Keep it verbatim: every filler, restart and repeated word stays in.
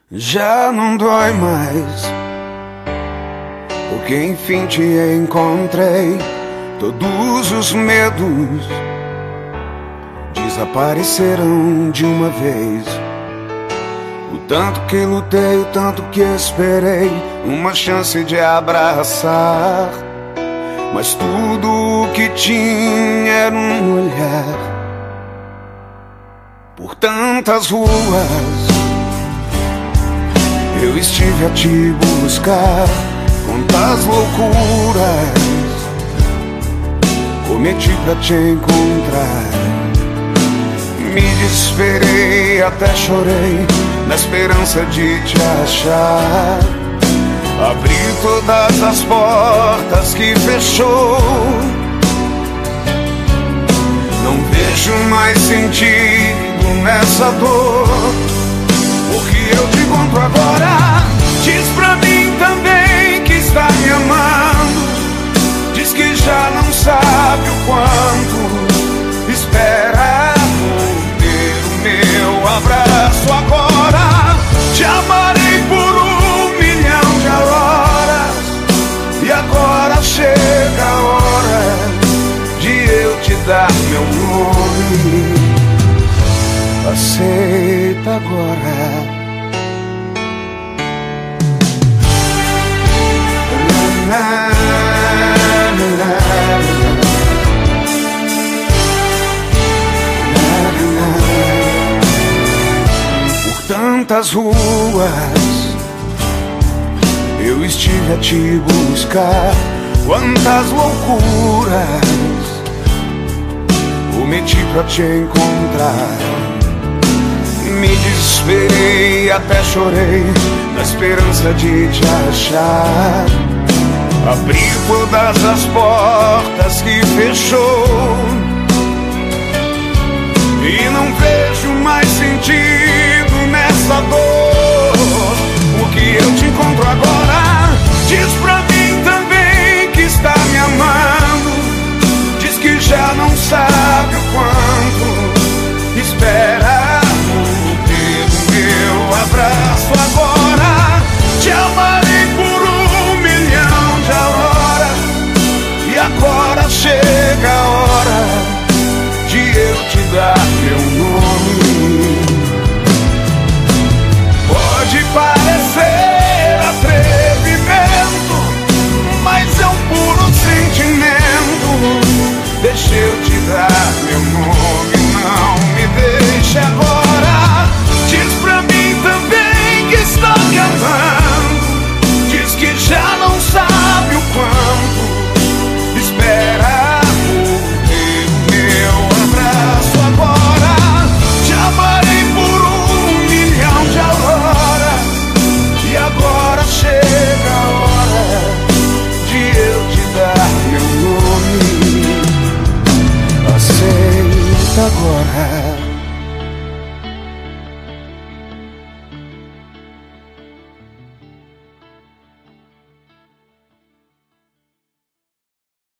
Já não dói mais, porque enfim te encontrei. Todos os medos desapareceram de uma vez. O tanto que lutei, o tanto que esperei, uma chance de abraçar. Mas tudo o que tinha era um olhar. Por tantas ruas eu estive a te buscar. Quantas loucuras cometi pra te encontrar. Me desesperei, até chorei, na esperança de te achar. Abri todas as portas que fechou. Não vejo mais sentido nessa dor. O que eu te encontro agora diz pra mim também que está me amando. Diz que já não sabe o quanto espera por ter o meu abraço agora. Te amarei por um milhão de auroras, e agora chega a hora de eu te dar meu nome. Aceita agora. Por tantas ruas eu estive a te buscar. Quantas loucuras cometi pra te encontrar. Me desesperei, até chorei, na esperança de te achar. Abri todas as portas que fechou, e não vejo mais sentido nessa dor. O que eu te encontro agora